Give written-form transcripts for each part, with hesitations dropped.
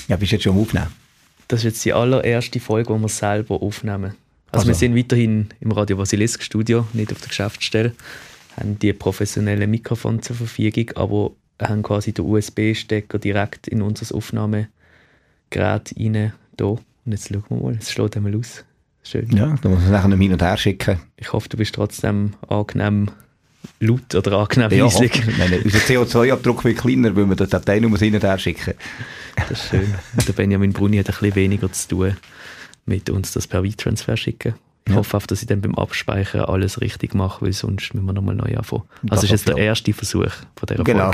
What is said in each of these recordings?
Ja, bist du jetzt schon am Aufnehmen? Das ist jetzt die allererste Folge, die wir selber aufnehmen. Also wir sind weiterhin im Radio Basilisk Studio, nicht auf der Geschäftsstelle, haben die professionellen Mikrofone zur Verfügung, aber haben quasi den USB-Stecker direkt in unser Aufnahmegerät rein. Da. Und jetzt schauen wir mal, es schlägt einmal aus. Schön. Ja, da muss man nachher noch hin und her schicken. Ich hoffe, du bist trotzdem angenehm laut oder angenehm leislich. Ja, unser CO2-Abdruck wird kleiner, weil wir die Datei nur hin und her schicken. Das ist schön. Der Benjamin Bruni hat ein bisschen weniger zu tun mit uns das per WeTransfer schicken. Ich hoffe auch, dass ich dann beim Abspeichern alles richtig mache, weil sonst müssen wir nochmal neu anfangen. Also das ist jetzt der erste Versuch von dieser Folge. Genau.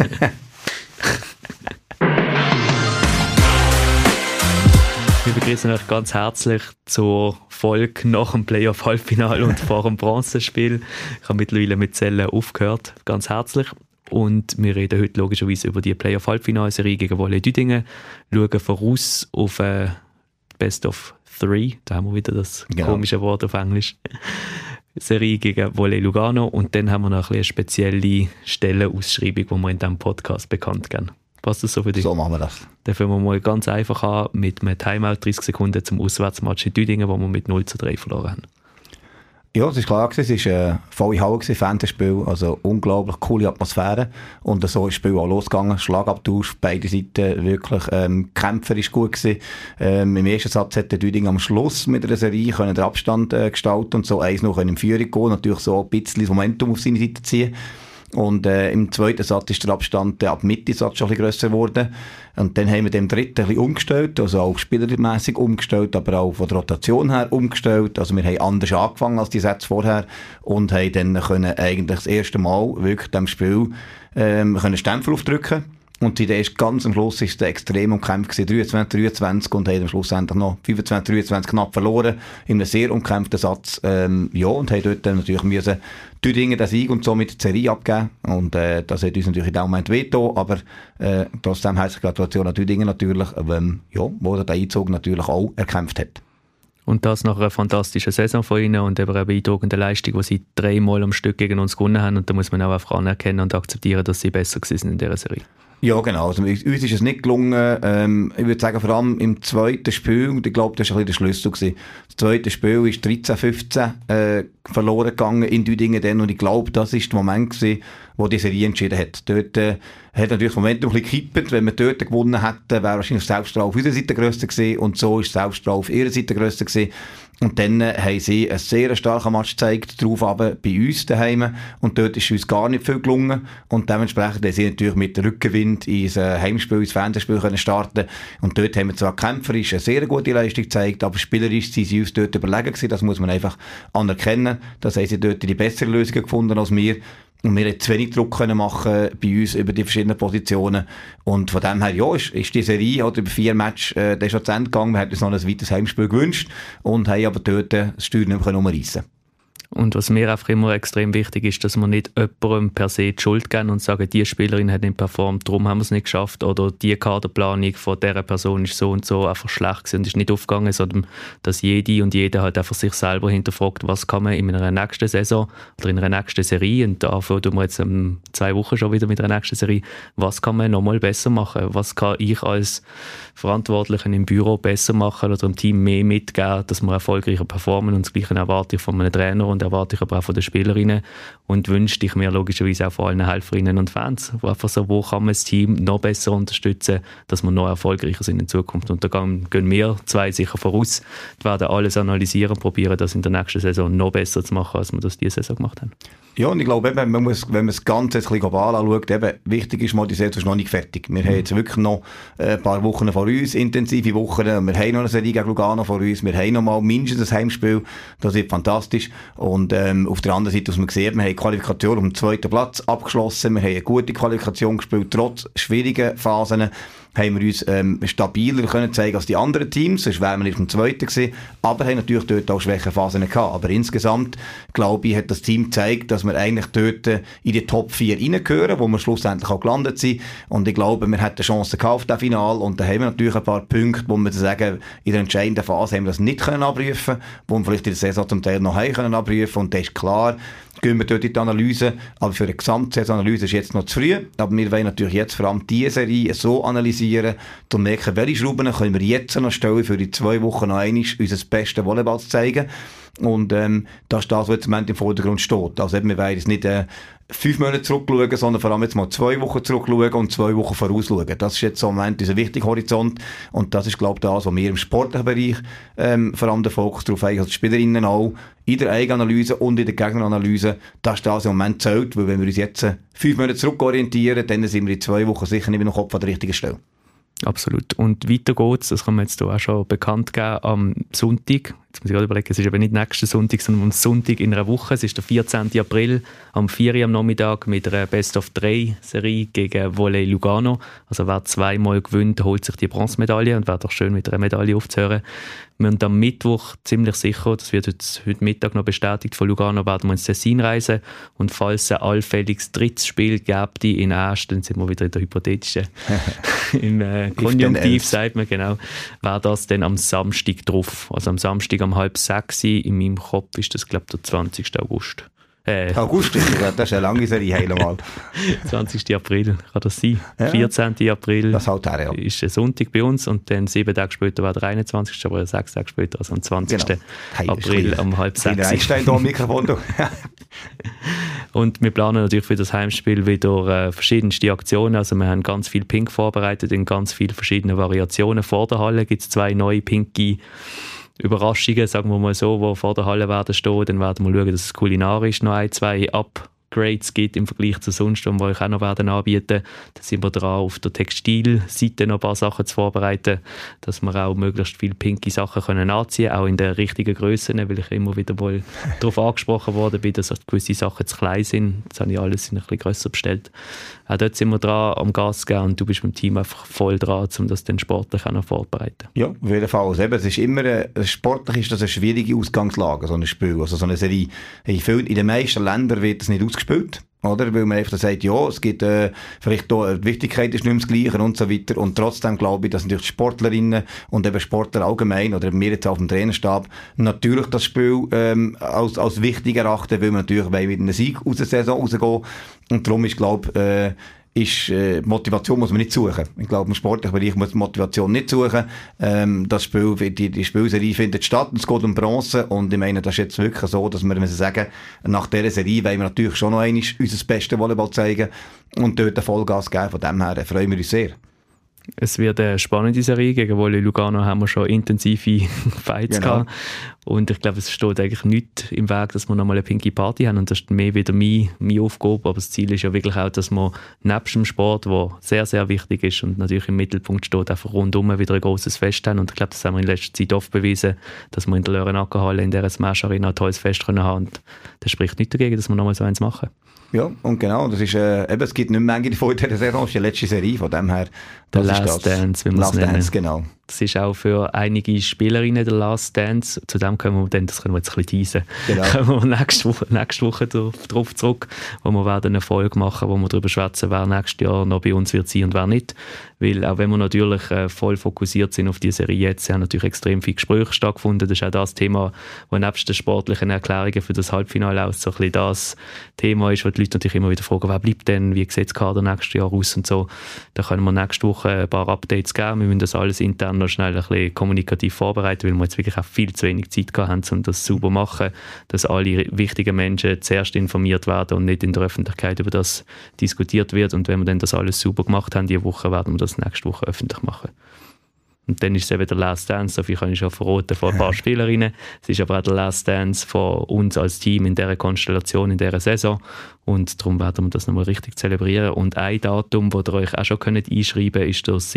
Wir begrüßen euch ganz herzlich zur Folge nach dem Playoff-Halbfinale und vor dem Bronzespiel. Ich habe mittlerweile mit Zellen aufgehört. Ganz herzlich. Und wir reden heute logischerweise über die Playoff-Halbfinalserie gegen Volley Düdingen. Schauen voraus auf Best of 3. Da haben wir wieder das komische Wort auf Englisch. Serie gegen Volley Lugano. Und dann haben wir noch eine spezielle Stellenausschreibung, die wir in diesem Podcast bekannt geben. Passt das so für dich? So machen wir das. Dann fangen wir mal ganz einfach an mit einem Timeout 30 Sekunden zum Auswärtsmatch in Düdingen, wo wir mit 0:3 verloren haben. Ja, es war klar, es war eine volle Halle, Fanspiel, also unglaublich coole Atmosphäre. Und so ist das Spiel auch losgegangen, Schlagabtausch, beide Seiten wirklich kämpferisch gut gewesen. Im ersten Satz hat der Düdingen am Schluss mit einer Serie den Abstand gestalten und so 1-0 in Führung gehen, natürlich so ein bisschen das Momentum auf seine Seite ziehen. Und im zweiten Satz ist der Abstand ab Mitte Satz schon ein bisschen grösser geworden. Und dann haben wir den dritten ein bisschen umgestellt, also auch spielermässig umgestellt, aber auch von der Rotation her umgestellt. Also wir haben anders angefangen als die Sätze vorher und haben dann können eigentlich das erste Mal wirklich dem Spiel können Stempel aufdrücken. Und erst ganz am Schluss war es extrem umkämpft gewesen, 23-23 und haben am Schluss endlich noch 25-23 knapp verloren, in einem sehr umkämpften Satz, und haben dort dann natürlich müssen Düdingen den Sieg und somit die Serie abgeben. Und das hat uns natürlich in dem Moment wehgetan, aber trotzdem herzliche Gratulation an Düdingen natürlich, wo der Einzug natürlich auch erkämpft hat. Und das nach einer fantastischen Saison von ihnen und eben einer beeindruckenden Leistung, die sie 3-mal am Stück gegen uns gewonnen haben. Und da muss man auch einfach anerkennen und akzeptieren, dass sie besser waren in dieser Serie. Ja, genau. Also, uns ist es nicht gelungen. Ich würde sagen, vor allem im zweiten Spiel, und ich glaube, das war ein bisschen der Schlüssel gewesen. Das zweite Spiel ist 13-15 verloren gegangen in Düdingen dann, und ich glaube, das ist der Moment gewesen, wo die Serie entschieden hat. Dort hat natürlich das Momentum ein bisschen gekippt. Wenn wir dort gewonnen hätten, wäre wahrscheinlich das Selbststrahl auf unserer Seite grösser gewesen, und so ist das Selbststrahl auf ihrer Seite grösser gewesen. Und dann haben sie einen sehr starken Match gezeigt, darauf aber bei uns daheim. Und dort ist uns gar nicht viel gelungen. Und dementsprechend haben sie natürlich mit Rückenwind ins Heimspiel, ins Fantasy-Spiel können starten. Und dort haben wir zwar kämpferisch eine sehr gute Leistung gezeigt, aber spielerisch sind sie uns dort überlegen gewesen. Das muss man einfach anerkennen. Das haben sie dort die bessere Lösung gefunden als wir. Und wir haben zu wenig Druck können machen bei uns über die verschiedenen Positionen. Und von dem her, ist die Serie oder über 4 Matches dann schon zu Ende gegangen. Wir hätten uns noch ein weiteres Heimspiel gewünscht und haben aber dort das Steuer nicht mehr umreissen. Und was mir einfach immer extrem wichtig ist, dass wir nicht jemandem per se die Schuld geben und sagen, die Spielerin hat nicht performt, darum haben wir es nicht geschafft, oder die Kaderplanung von dieser Person ist so und so einfach schlecht gewesen und ist nicht aufgegangen, sondern dass jede und jeder halt einfach sich selber hinterfragt, was kann man in einer nächsten Saison oder in einer nächsten Serie, und dafür tun wir jetzt 2 Wochen schon wieder mit einer nächsten Serie, was kann man nochmal besser machen, was kann ich als Verantwortlichen im Büro besser machen oder im Team mehr mitgeben, dass wir erfolgreicher performen, und das Gleiche erwarte ich von einem Trainer und erwarte ich aber auch von den Spielerinnen und wünsche ich mir logischerweise auch von allen Helferinnen und Fans, wo einfach so, wo kann man das Team noch besser unterstützen, dass wir noch erfolgreicher sind in Zukunft. Und da gehen wir 2 sicher voraus. Wir werden alles analysieren und probieren, das in der nächsten Saison noch besser zu machen, als wir das diese Saison gemacht haben. Ja, und ich glaube, wenn man das Ganze jetzt ein bisschen global anschaut, wichtig ist mal, die Saison ist noch nicht fertig. Wir haben jetzt wirklich noch ein paar Wochen vor uns, intensive Wochen. Wir haben noch eine Serie gegen Lugano vor uns. Wir haben noch mal mindestens ein Heimspiel. Das wird fantastisch. Und auf der anderen Seite, was man sieht, wir haben die Qualifikation um den 2. Platz abgeschlossen. Wir haben eine gute Qualifikation gespielt, trotz schwierigen Phasen. Haben wir uns stabiler können zeigen als die anderen Teams, sonst wären wir nicht im 2. gewesen, aber haben natürlich dort auch Schwächenphasen gehabt. Aber insgesamt, glaube ich, hat das Team gezeigt, dass wir eigentlich dort in die Top 4 reingehören, wo wir schlussendlich auch gelandet sind. Und ich glaube, wir hatten Chancen gehabt auf das Finale, und da haben wir natürlich ein paar Punkte, wo wir sagen, in der entscheidenden Phase haben wir das nicht können abrufen, wo wir vielleicht in der Saison zum Teil noch haben können abrufen, und das ist klar. Gehen wir dort in die Analyse, aber für eine Gesamtsaisonanalyse ist jetzt noch zu früh, aber wir wollen natürlich jetzt vor allem diese Serie so analysieren, orientieren, zu merken, welche Schrauben können wir jetzt noch stellen, für die 2 Wochen noch einmal unser bestes Volleyball zu zeigen. Und das ist das, was jetzt im Moment im Vordergrund steht. Also eben, wir wollen jetzt nicht 5 Monate zurückschauen, sondern vor allem jetzt mal 2 Wochen zurückschauen und 2 Wochen vorausschauen. Das ist jetzt so im Moment unser wichtiger Horizont. Und das ist, glaube ich, das, was wir im sportlichen Bereich vor allem den Fokus darauf haben, also die Spielerinnen auch, in der Eigenanalyse und in der Gegneranalyse, das ist das, was im Moment zählt. Weil wenn wir uns jetzt 5 Monate zurückorientieren, dann sind wir in 2 Wochen sicher nicht mehr noch Kopf an der richtigen Stelle. Absolut. Und weiter geht's, das kann man jetzt hier auch schon bekannt geben, am Sonntag. Jetzt muss ich gerade überlegen, es ist aber nicht nächsten Sonntag, sondern am Sonntag in einer Woche. Es ist der 14. April, am 4 Uhr am Nachmittag mit einer Best-of-3-Serie gegen Volley Lugano. Also wer 2-mal gewinnt, holt sich die Bronzemedaille und wäre doch schön, mit einer Medaille aufzuhören. Wir haben am Mittwoch ziemlich sicher, das wird jetzt heute Mittag noch bestätigt von Lugano, werden wir ins Tessin reisen. Und falls es ein allfälliges drittes Spiel gibt in Asch, dann sind wir wieder in der hypothetischen, im Konjunktiv, sagt man, genau, wäre das dann am Samstag drauf. Also am Samstag um 5:30 in meinem Kopf ist das, glaube ich, der 20. August. August, das ist eine lange Serie, heil mal. 20. April kann das sein. Ja. 14. April das halt her, ja. Ist ein Sonntag bei uns und dann 7 Tage später war der 21. aber 6 Tage später, also am 20. Genau. April um 5:30. Einstein da am Mikrofon. Und wir planen natürlich für das Heimspiel wieder verschiedenste Aktionen. Also wir haben ganz viel Pink vorbereitet in ganz vielen verschiedenen Variationen. Vor der Halle gibt es 2 neue pinke Überraschungen, sagen wir mal so, die vor der Halle werden stehen. Dann werden wir schauen, dass es kulinarisch noch 1-2 Upgrades gibt im Vergleich zu sonst, die wir euch auch noch werden anbieten. Da sind wir dran, auf der Textilseite noch ein paar Sachen zu vorbereiten, dass wir auch möglichst viele pinke Sachen können anziehen können, auch in den richtigen Grössen, weil ich immer wieder mal darauf angesprochen worden bin, dass gewisse Sachen zu klein sind. Jetzt habe ich alles ein bisschen grösser bestellt. Auch dort sind wir dran, am Gas geben und du bist mit dem Team einfach voll dran, um das dann sportlich auch noch vorzubereiten. Ja, auf jeden Fall. Also eben, es ist immer, sportlich ist das eine schwierige Ausgangslage, so ein Spiel, also so eine Serie. In den meisten Ländern wird das nicht ausgespielt. Oder? Weil man einfach sagt, ja, es gibt, vielleicht da, die Wichtigkeit ist nicht mehr das Gleiche und so weiter. Und trotzdem glaube ich, dass natürlich die Sportlerinnen und eben Sportler allgemein, oder wir jetzt auf dem Trainerstab, natürlich das Spiel, als wichtig erachten, weil man natürlich mit einem Sieg aus der Saison rausgehen. Und darum ist, glaube Motivation muss man nicht suchen. Ich glaube, im sportlichen Bereich muss man Motivation nicht suchen. Das Spiel, die Spielserie findet statt, es geht um Bronze und ich meine, das ist jetzt wirklich so, dass wir müssen sagen, nach dieser Serie wollen wir natürlich schon noch einmal unser bestes Volleyball zeigen und dort Vollgas geben. Von dem her freuen wir uns sehr. Es wird eine spannende Serie. Gegen Volley Lugano haben wir schon intensive Fights gehabt. Und ich glaube, es steht eigentlich nichts im Weg, dass wir nochmal eine pinke Party haben. Und das ist mehr wieder meine Aufgabe. Aber das Ziel ist ja wirklich auch, dass wir nebst dem Sport, der sehr, sehr wichtig ist und natürlich im Mittelpunkt steht, einfach rundum wieder ein grosses Fest haben. Und ich glaube, das haben wir in letzter Zeit oft bewiesen, dass wir in der Lörenacker-Halle, in der Smash Arena ein tolles Fest haben können. Und das spricht nichts dagegen, dass wir nochmal so eins machen. Ja, und genau, das ist, eben, es gibt nicht mehr Menge davon in dieser Saison, das ist die letzte Serie, von dem her. Der Last Dance, wie man es nennen. Dance, genau. Das ist auch für einige Spielerinnen der Last Dance. Zu dem können wir dann, das können wir jetzt ein bisschen teasen, kommen wir nächste Woche darauf zurück, wo wir werden eine Folge machen, wo wir darüber schwätzen, wer nächstes Jahr noch bei uns wird sein und wer nicht. Weil auch wenn wir natürlich voll fokussiert sind auf die Serie jetzt, haben natürlich extrem viele Gespräche stattgefunden. Das ist auch das Thema, das nebst den sportlichen Erklärungen für das Halbfinale aus so ein bisschen das Thema ist, wo die Leute natürlich immer wieder fragen, wer bleibt denn, wie sieht das Kader nächstes Jahr aus und so. Da können wir nächste Woche ein paar Updates geben. Wir müssen das alles intern noch schnell ein bisschen kommunikativ vorbereiten, weil wir jetzt wirklich auch viel zu wenig Zeit gehabt haben, um das sauber zu machen, dass alle wichtigen Menschen zuerst informiert werden und nicht in der Öffentlichkeit über das diskutiert wird. Und wenn wir dann das alles sauber gemacht haben, diese Woche werden wir das nächste Woche öffentlich machen. Und dann ist es eben der Last Dance, so viel kann ich schon verraten von ein paar Spielerinnen. Es ist aber auch der Last Dance von uns als Team in dieser Konstellation, in dieser Saison. Und darum werden wir das nochmal richtig zelebrieren. Und ein Datum, das ihr euch auch schon einschreiben könnt, ist der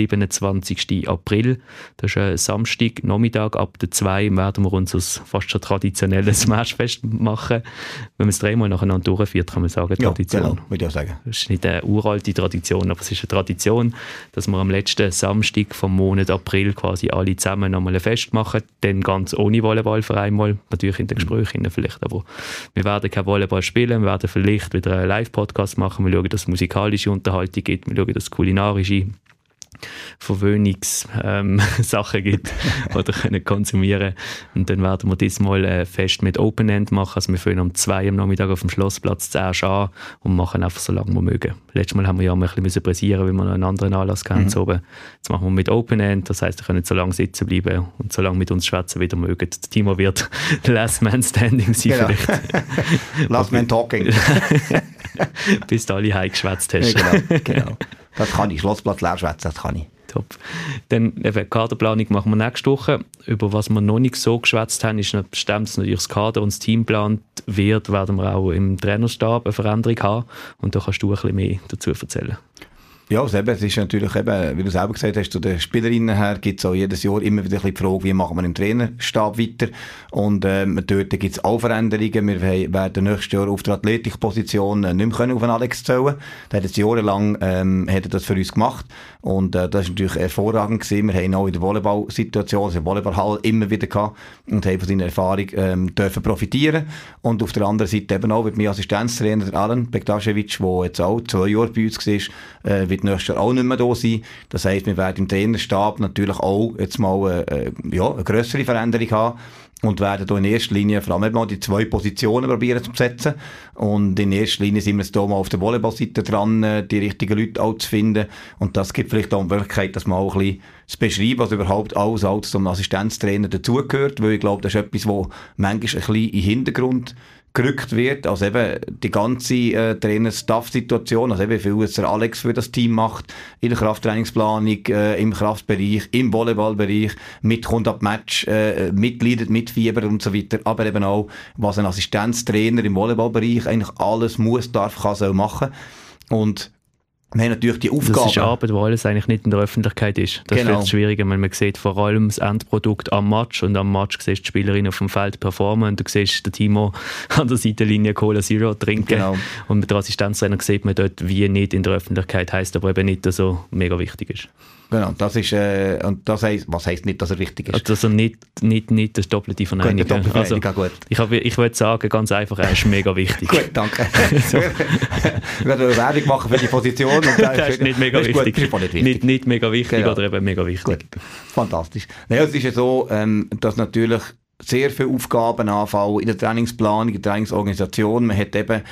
27. April. Das ist ein Samstag, Nachmittag, ab der 2 werden wir unser fast schon traditionelles Smashfest machen. Wenn man es 3 Mal nacheinander durchführt, kann man sagen, Tradition. Ja, genau, würde ich auch sagen. Das ist nicht eine uralte Tradition, aber es ist eine Tradition, dass wir am letzten Samstag vom Monat April quasi alle zusammen nochmal ein Fest machen. Dann ganz ohne Volleyballverein mal, natürlich in den Gesprächen vielleicht, aber wir werden kein Volleyball spielen, wir werden vielleicht wieder einen Live-Podcast machen, wir schauen, dass es musikalische Unterhaltung gibt, wir schauen, dass es kulinarische Verwöhnungssachen gibt oder können konsumieren. Und dann werden wir diesmal fest mit Open End machen. Also wir fangen um 2 am Nachmittag auf dem Schlossplatz zuerst an und machen einfach so lange wir mögen. Letztes Mal haben wir ja mal ein bisschen pressieren, weil wir noch einen anderen Anlass hatten. Jetzt machen wir mit Open End, das heisst, ihr könnt so lange sitzen bleiben und so lange mit uns schwätzen, wie ihr mögt. Timo wird Last Man Standing sein vielleicht. Last Man Talking. Bis du alle heimgeschwätzt hast. Ja, genau. Das kann ich. Schlossplatz leer schwätzen, das kann ich. Top. Dann eben Kaderplanung machen wir nächste Woche. Über was wir noch nicht so geschwätzt haben, ist bestimmt natürlich das Kader und das Team geplant wird, werden wir auch im Trainerstab eine Veränderung haben. Und da kannst du ein bisschen mehr dazu erzählen. Ja, also eben, es ist natürlich eben, wie du selber gesagt hast, zu den Spielerinnen her gibt es auch jedes Jahr immer wieder die Frage, wie machen wir im Trainerstab weiter. Und dort gibt es auch Veränderungen. Wir werden nächstes Jahr auf der Athletikposition nicht mehr auf Alex zählen. Der hat jetzt jahrelang hat er das für uns gemacht. Und das ist natürlich hervorragend gewesen. Wir haben auch in der Volleyball-Situation, also in der Volleyballhalle immer wieder gehabt und haben von seiner Erfahrung dürfen profitieren. Und auf der anderen Seite eben auch mit meinem Assistenztrainer, der Alan Bektaschewitsch, der jetzt auch 2 Jahre bei uns war, wird nächstes Jahr auch nicht mehr da sein. Das heisst, wir werden im Trainerstab natürlich auch jetzt mal eine grössere Veränderung haben. Und werden hier in erster Linie vor allem mal die 2 Positionen probieren zu besetzen. Und in erster Linie sind wir jetzt hier mal auf der Volleyballseite dran, die richtigen Leute auch zu finden. Und das gibt vielleicht auch die Möglichkeit, dass man auch ein bisschen zu beschreiben, was überhaupt alles als zum Assistenztrainer dazugehört. Weil ich glaube, das ist etwas, was manchmal ein bisschen in den Hintergrund gerückt wird, also eben die ganze Trainer-Staff-Situation, also eben wie viel jetzt der Alex für das Team macht, in der Krafttrainingsplanung, im Kraftbereich, im Volleyballbereich, mitkommt ab Match, mitleidet, mitfiebert und so weiter, aber eben auch, was ein Assistenztrainer im Volleyballbereich eigentlich alles muss, darf, kann, soll machen. Und wir haben natürlich die Aufgabe. Das ist Arbeit, wo alles eigentlich nicht in der Öffentlichkeit ist. Das ist vielleicht schwieriger, weil man sieht vor allem das Endprodukt am Match und am Match siehst du die Spielerin auf dem Feld performen und du siehst den Timo an der Seitenlinie Cola Zero trinken. Genau. Und mit der Assistenztrainer sieht man dort, wie nicht in der Öffentlichkeit, heisst aber eben nicht, dass er mega wichtig ist. Genau, das ist, und das heisst, was heisst nicht, dass er wichtig ist? Also nicht das doppelte Verneinung. Also, gut. Ich würde sagen, ganz einfach, er ist mega wichtig. Gut, danke. So. Ich werde eine Werbung machen für die Position. Und das ist nicht mega wichtig. Nicht mega wichtig, genau. Oder eben mega wichtig. Gut. Fantastisch. Naja, es ist ja so, dass natürlich sehr viele Aufgaben anfallen in der Trainingsplanung, in der Trainingsorganisation. Man hat eben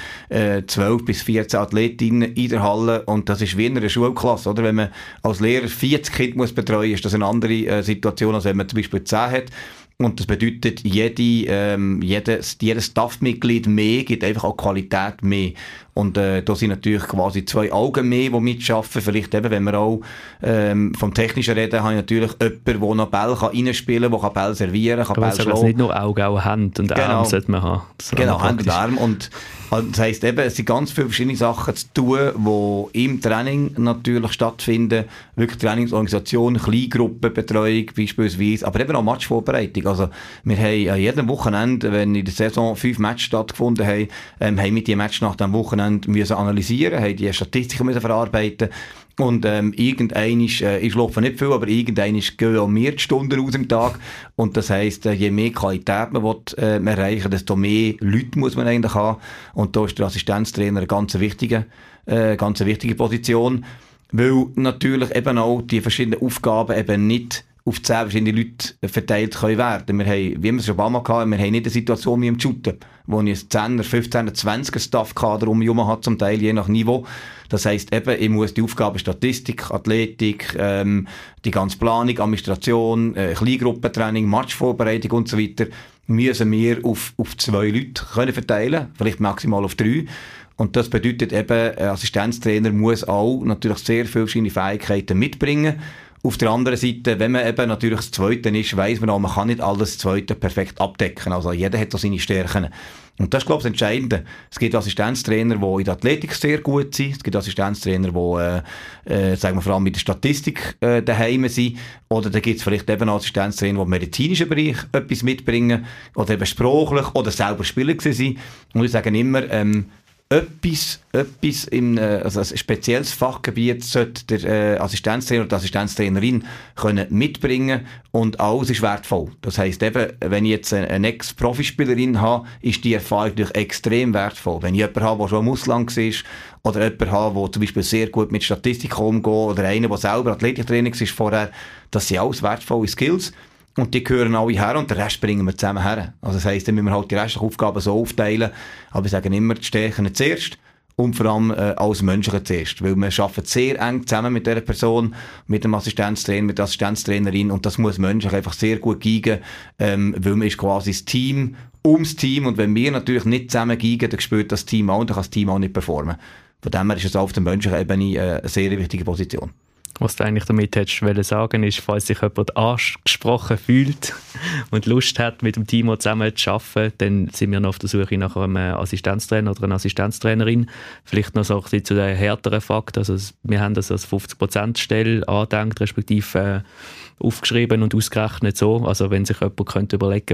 12 bis 14 Athletinnen in der Halle und das ist wie in einer Schulklasse, oder? Wenn man als Lehrer 40 Kinder muss betreuen, ist das eine andere Situation, als wenn man zum Beispiel 10 hat. Und das bedeutet, jedes Staffmitglied mehr gibt einfach auch Qualität mehr. Und da sind natürlich quasi 2 Augen mehr, die mitarbeiten. Vielleicht eben, wenn wir auch vom Technischen reden, habe ich natürlich jemanden, der noch Bälle reinspielen kann, der Bälle servieren kann, Bälle schlagen. Also nicht nur Augen, auch Hände und Arme sollte man haben. Genau, Hände und Arme. Und das heisst eben, es sind ganz viele verschiedene Sachen zu tun, die im Training natürlich stattfinden. Wirklich Trainingsorganisation, Kleingruppenbetreuung beispielsweise, aber eben auch Matchvorbereitung. Also wir haben an jedem Wochenende, wenn in der Saison 5 Matches stattgefunden haben, haben wir die Matches nach dem Wochenende müssen analysieren, haben die Statistiken müssen verarbeiten. Und irgendein ich schlafe nicht viel, aber irgendein gehen auch mehr Stunden aus im Tag. Und das heisst, je mehr Qualität man will, erreichen, desto mehr Leute muss man eigentlich haben. Und da ist der Assistenztrainer eine ganz wichtige Position. Weil natürlich eben auch die verschiedenen Aufgaben eben nicht auf 10 verschiedene Leute verteilt können werden. Wir haben, wie wir es schon ein paar Mal hatten, wir haben nicht eine Situation wie im Shooten, wo ich ein 10er, 15er, 20er Staffkader hat, zum Teil je nach Niveau. Das heisst eben, ich muss die Aufgaben Statistik, Athletik, die ganze Planung, Administration, Kleingruppentraining, Matchvorbereitung und so weiter, müssen wir auf 2 Leute können verteilen, vielleicht maximal auf 3. Und das bedeutet eben, ein Assistenztrainer muss auch natürlich sehr viele verschiedene Fähigkeiten mitbringen. Auf der anderen Seite, wenn man eben natürlich das Zweite ist, weiss man auch, man kann nicht alles Zweite perfekt abdecken. Also jeder hat so seine Stärken. Und das ist, glaube ich, das Entscheidende. Es gibt Assistenztrainer, die in der Athletik sehr gut sind. Es gibt Assistenztrainer, die, sagen wir vor allem mit der Statistik daheim sind. Oder da gibt es vielleicht eben Assistenztrainer, die im medizinischen Bereich etwas mitbringen. Oder eben sprachlich oder selber Spieler sind. Und ich sage immer, etwas also ein spezielles Fachgebiet sollte der Assistenztrainer oder die Assistenztrainerin können mitbringen und alles ist wertvoll. Das heisst eben, wenn ich jetzt eine Ex-Profispielerin habe, ist die Erfahrung natürlich extrem wertvoll. Wenn ich jemanden habe, der schon im Ausland war, oder jemanden habe, der zum Beispiel sehr gut mit Statistik umgeht, oder einen, der selber Athletiktrainer war vorher, das sind alles wertvolle Skills. Und die gehören alle her und den Rest bringen wir zusammen her. Also das heisst, dann müssen wir halt die restlichen Aufgaben so aufteilen. Aber wir sagen immer, die Stärken zuerst und vor allem als Menschen zuerst. Weil wir arbeiten sehr eng zusammen mit dieser Person, mit dem Assistenztrainer, mit der Assistenztrainerin und das muss menschlich einfach sehr gut geigen, weil man ist quasi das Team ums Team und wenn wir natürlich nicht zusammen geigen, dann spürt das Team auch und dann kann das Team auch nicht performen. Von dem her ist es auf der menschlichen Ebene eine sehr wichtige Position. Was du eigentlich damit hättest wollen sagen, ist, falls sich jemand angesprochen fühlt und Lust hat, mit dem Team zusammen zu arbeiten, dann sind wir noch auf der Suche nach einem Assistenztrainer oder einer Assistenztrainerin. Vielleicht noch so ein bisschen zu den härteren Fakten. Also wir haben das als 50%-Stelle angedenkt, respektive aufgeschrieben und ausgerechnet so. Also wenn sich jemand könnte überlegen,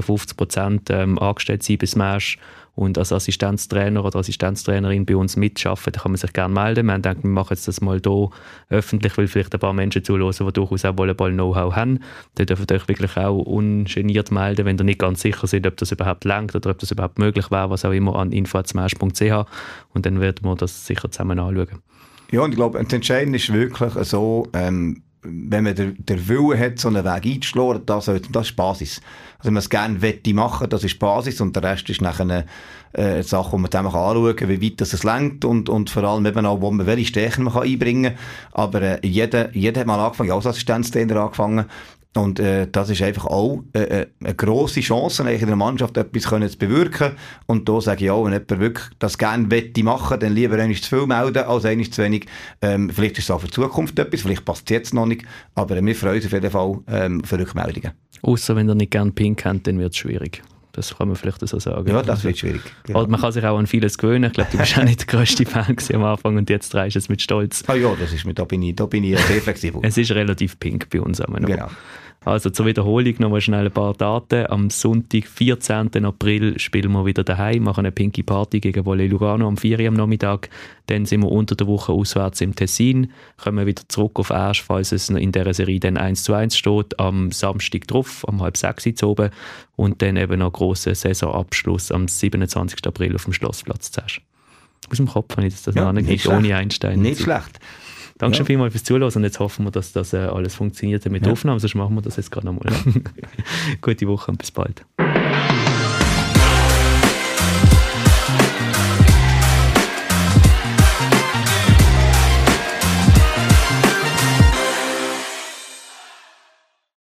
50% angestellt sein bis März und als Assistenztrainer oder Assistenztrainerin bei uns mitarbeiten, dann kann man sich gerne melden. Wir haben gedacht, wir machen jetzt das mal hier öffentlich, weil vielleicht ein paar Menschen zuhören, die durchaus auch Volleyball-Know-how haben. Dann dürft ihr euch wirklich auch ungeniert melden, wenn ihr nicht ganz sicher seid, ob das überhaupt reicht oder ob das überhaupt möglich wäre, was auch immer an info@smash.ch und dann werden wir das sicher zusammen anschauen. Ja, und ich glaube, das Entscheidende ist wirklich so, wenn man der Wille hat, so einen Weg einzuschlagen, das ist Basis. Also wenn man es gerne machen, das ist Basis und der Rest ist nachher eine Sache, die man zusammen anschauen kann, wie weit das es reicht und vor allem eben auch, welche Stärken man einbringen kann. Aber jeder hat mal angefangen, als Assistenztrainer angefangen. Und das ist einfach auch eine grosse Chance, in einer Mannschaft etwas zu bewirken. Und da sage ich auch, wenn jemand wirklich das gerne machen will, dann lieber einmal zu viel melden, als einmal zu wenig. Vielleicht ist es auch für die Zukunft etwas, vielleicht passt es jetzt noch nicht. Aber wir freuen uns auf jeden Fall für Rückmeldungen. Ausser wenn ihr nicht gerne Pink habt, dann wird es schwierig. Das kann man vielleicht so sagen. Ja, das wird schwierig. Genau. Aber man kann sich auch an vieles gewöhnen. Ich glaube, du bist auch nicht der grösste Fan am Anfang und jetzt drehst du es mit Stolz. Ah ja, da bin ich sehr flexibel. Es ist relativ pink bei uns. Genau. Also zur Wiederholung nochmal schnell ein paar Daten. Am Sonntag, 14. April, spielen wir wieder daheim, machen eine pinke Party gegen Volley Lugano am 4 Uhr am Nachmittag. Dann sind wir unter der Woche auswärts im Tessin, kommen wieder zurück auf Asch, falls es in dieser Serie dann 1:1 steht, am Samstag drauf, um 5:30 Uhr oben. Und dann eben noch grosser Saisonabschluss am 27. April auf dem Schlossplatz zu Asch. Aus dem Kopf habe ich das noch nicht ohne Einstein. Nicht schlecht. Danke schon vielmals fürs Zuhören und jetzt hoffen wir, dass das alles funktioniert mit der Aufnahme, sonst machen wir das jetzt gerade nochmal. Gute Woche und bis bald.